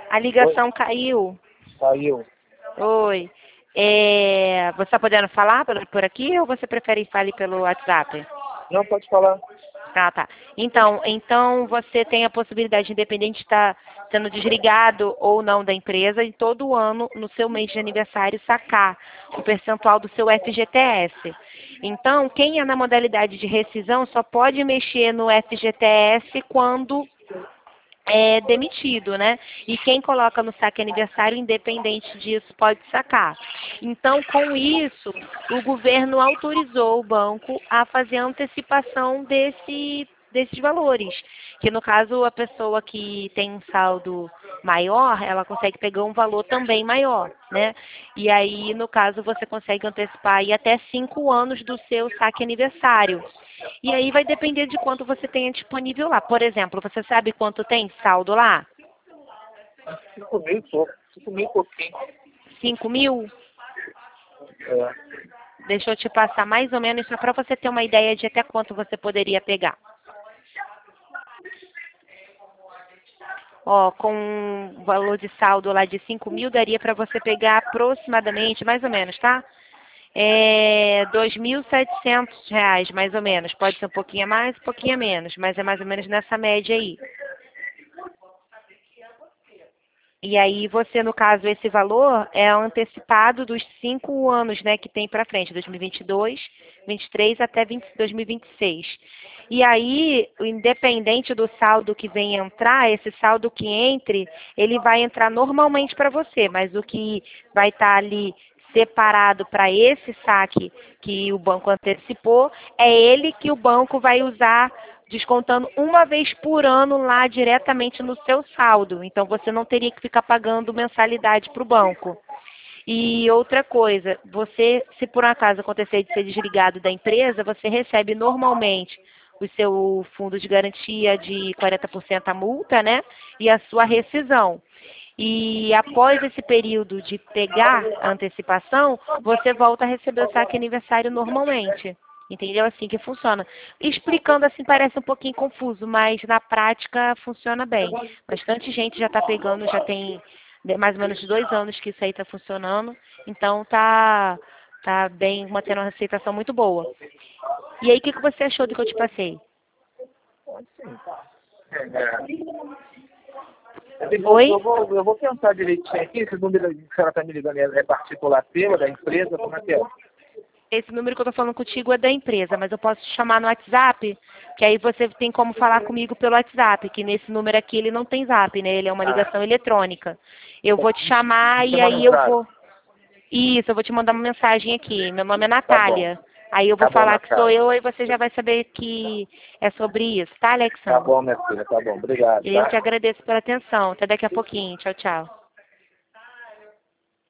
A Oi, ligação caiu. saiu. Oi. Você está podendo falar por aqui ou você prefere que fale pelo WhatsApp? Não, pode falar. Ah, tá. Então você tem a possibilidade, independente de estar sendo desligado ou não da empresa, e todo ano, no seu mês de aniversário, sacar o percentual do seu FGTS. Então, quem é na modalidade de rescisão só pode mexer no FGTS quando é demitido, né? E quem coloca no saque aniversário, independente disso, pode sacar. Então, com isso, o governo autorizou o banco a fazer a antecipação desses valores. Que no caso, a pessoa que tem um saldo maior, ela consegue pegar um valor também maior, né? E aí, no caso, você consegue antecipar aí até 5 anos do seu saque aniversário. E aí vai depender de quanto você tenha disponível lá. Por exemplo, você sabe quanto tem saldo lá? 5.000 só. 5.000 pouquinho. 5.000? É. Deixa eu te passar mais ou menos só para você ter uma ideia de até quanto você poderia pegar. Ó, com um valor de saldo lá de 5.000, daria para você pegar aproximadamente, mais ou menos, tá? R$ 2.700, mais ou menos. Pode ser um pouquinho a mais, um pouquinho a menos, mas é mais ou menos nessa média aí. E aí você, no caso, esse valor é antecipado dos 5 anos, né, que tem para frente, 2022, 23 até 2026. E aí, independente do saldo que venha entrar, esse saldo que entre, ele vai entrar normalmente para você, mas o que vai estar ali separado para esse saque que o banco antecipou, é ele que o banco vai usar descontando uma vez por ano lá diretamente no seu saldo. Então você não teria que ficar pagando mensalidade para o banco. E outra coisa, você, se por um acaso acontecer de ser desligado da empresa, você recebe normalmente o seu fundo de garantia de 40% a multa, né? E a sua rescisão. E após esse período de pegar a antecipação, você volta a receber o saque aniversário normalmente. Entendeu? Assim que funciona. Explicando assim parece um pouquinho confuso, mas na prática funciona bem. Bastante gente já está pegando, já tem mais ou menos 2 anos que isso aí está funcionando. Então tá bem, mantendo uma aceitação muito boa. E aí, o que você achou do que eu te passei? Assim. É. Oi? Eu vou pensar direitinho aqui. Esse número que a senhora está me ligando é particular seu, da empresa? Como é que é? Esse número que eu estou falando contigo é da empresa, mas eu posso te chamar no WhatsApp, que aí você tem como falar comigo pelo WhatsApp, que nesse número aqui ele não tem zap, né? Ele é uma ligação eletrônica. Eu vou te chamar Me e chama no aí eu zap. vou. Isso, eu vou te mandar uma mensagem aqui. Meu nome é Tá bom. Natália. Aí eu vou Tá bom, falar que sou Natália. eu e você já vai saber que é sobre isso, tá, Tá Alexandre? bom, minha filha. Tá bom. Obrigado, Eu tá? te agradeço pela atenção. Até daqui a pouquinho. Tchau, tchau.